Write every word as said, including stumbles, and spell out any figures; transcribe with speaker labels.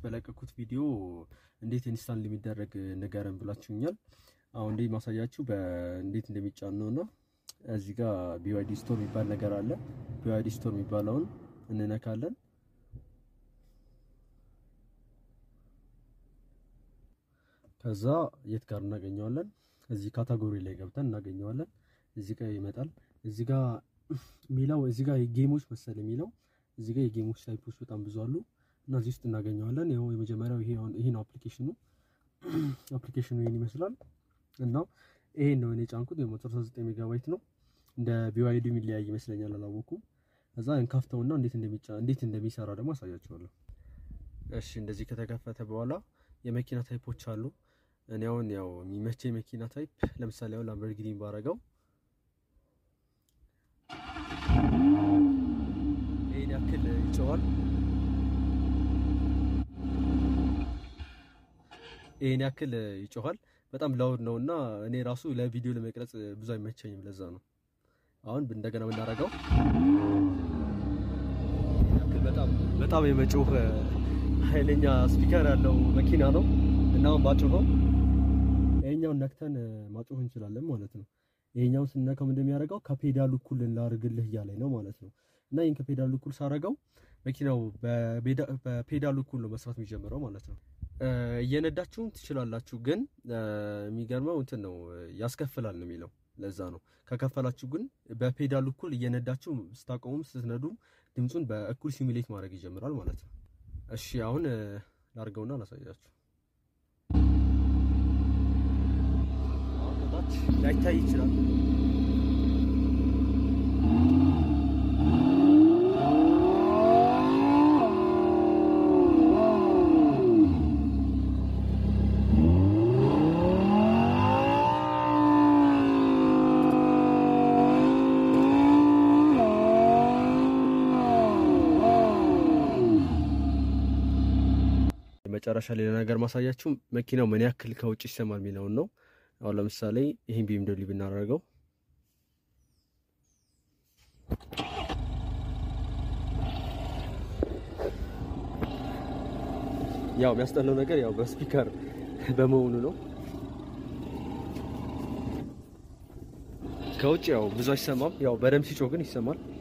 Speaker 1: በለቀኩት ቪዲዮ እንዴት ኢንስታል እንደሚደረግ ንገረን ብላችሁኛል። አሁን እንዴ ማሳያችሁ በእንዴት እንደሚጫን ነውና እዚህ ጋር ቢዋይዲ ስቶር የሚባል ነገር አለ። ቢዋይዲ ስቶር የሚባለውን እንነካለን። ከዛ የት ጋር እናገኘዋለን? እዚህ ካታጎሪ ላይ ገብተን እናገኘዋለን። እዚህ ጋር ይመጣል። እዚህ ጋር ሚላው እዚህ ጋር ጌሞች መሰለ ሚላው እዚህ ጋር የጌሞች ታይፖች በጣም ብዙ አሉ እና እዚህ ውስጥ እናገኘዋለን። ይሄው የመጀመሪያው ይሄ ይሄ ነው አፕሊኬሽኑ። አፕሊኬሽኑ ይሄን ይመስላል እና ይሄን ነው እኔ ጫንኩት። የ139 ሜጋባይት ነው። እንደ ቢዋይዲ የሚለያይ ይመስለኛል አላወኩም። ከዛ እንከፍተውና እንዴት እንደሚጫ እንዴት እንደሚሰራ ደግሞ አሳያችኋለሁ። እሺ እንደዚህ ከተከፈተ በኋላ የመኪና ታይፖች አሉ። እኔ አሁን ያው የሚመቸኝ መኪና ታይፕ ለምሳሌ አሁን ላምበርጊኒ ባረጋው ይሄን ያክል ይጮሃል። ይሄን ያክል ይጮሃል። በጣም ላውድ ነውና እኔ ራሱ ለቪዲዮ ለመቅረጽ ብዙ አይመቸኝም። ለዛ ነው አሁን እንደገና እናረጋው። ያክል በጣም በጣም የመጮህ ኃይለኛ ስፒከር ያለው መኪና ነው እና አሁን ባጮኸው ይሄኛውን ነክተን ማጮህ እንችላለን ማለት ነው። ይሄኛውን ስንነካው እንደሚያደርገው ከፔዳሉ እኩል ላርግልህ እያለኝ ነው ማለት ነው። እና ይሄን ከፔዳሉ እኩል ሳረጋው መኪናው በፔዳሉ እኩል ነው መስራት የሚጀምረው ማለት ነው። እየነዳችሁ ትችላላችሁ ግን የሚገርመው እንትን ነው ያስከፍላል ነው የሚለው። ለዛ ነው ከከፈላችሁ ግን በፔዳሉ እኩል እየነዳችሁ ስታቆሙም ስትነዱ ድምጹን በእኩል ሲሙሌት ማድረግ ይጀምራል ማለት ነው። እሺ አሁን ላርገውና ላሳያችሁ። አሁን ታች ላይታይ ይችላል። መጨረሻ ሌላ ነገር ማሳያችሁ መኪናው ምን ያክል ከውጭ ይሰማል የሚለው ነው። አሁን ለምሳሌ ይሄን ቢኤምደብሊው ብናደርገው ያው የሚያስጠላው ነገር ያው በስፒከር በመሆኑ ነው። ከውጭ ያው ብዙ አይሰማም። ያው በደምብ ሲጮህ ግን ይሰማል።